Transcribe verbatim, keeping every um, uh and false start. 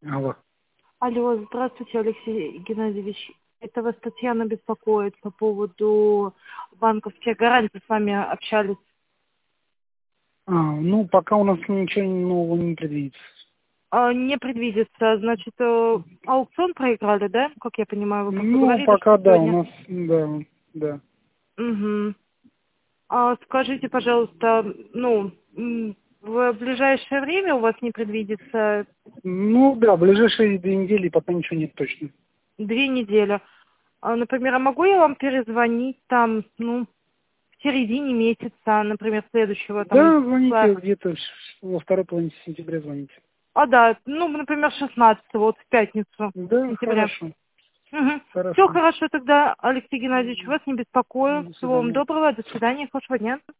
Алло. Алло, здравствуйте, Алексей Геннадьевич. Это вас Татьяна беспокоит по поводу банковских гарантий. С вами общались. А, ну, пока у нас ничего нового не предвидится. А, не предвидится. Значит, э, аукцион проиграли, да? Как я понимаю, вы как-то Ну, говорили, пока что да, у сегодня... нас, да, да. Угу. А скажите, пожалуйста, ну, м, в ближайшее время у вас не предвидится Ну, да, в ближайшие две недели пока ничего нет точно. две недели? А, например, а могу я вам перезвонить там, ну, в середине месяца, например, следующего там Да, числа? звоните где-то во второй половине сентября звоните. А, да, ну, например, шестнадцатого, вот в пятницу, Да, сентября. хорошо, Все хорошо. хорошо тогда, Алексей Геннадьевич, вас не беспокою. До Всего вам свидания. доброго, до свидания, хорошего дня.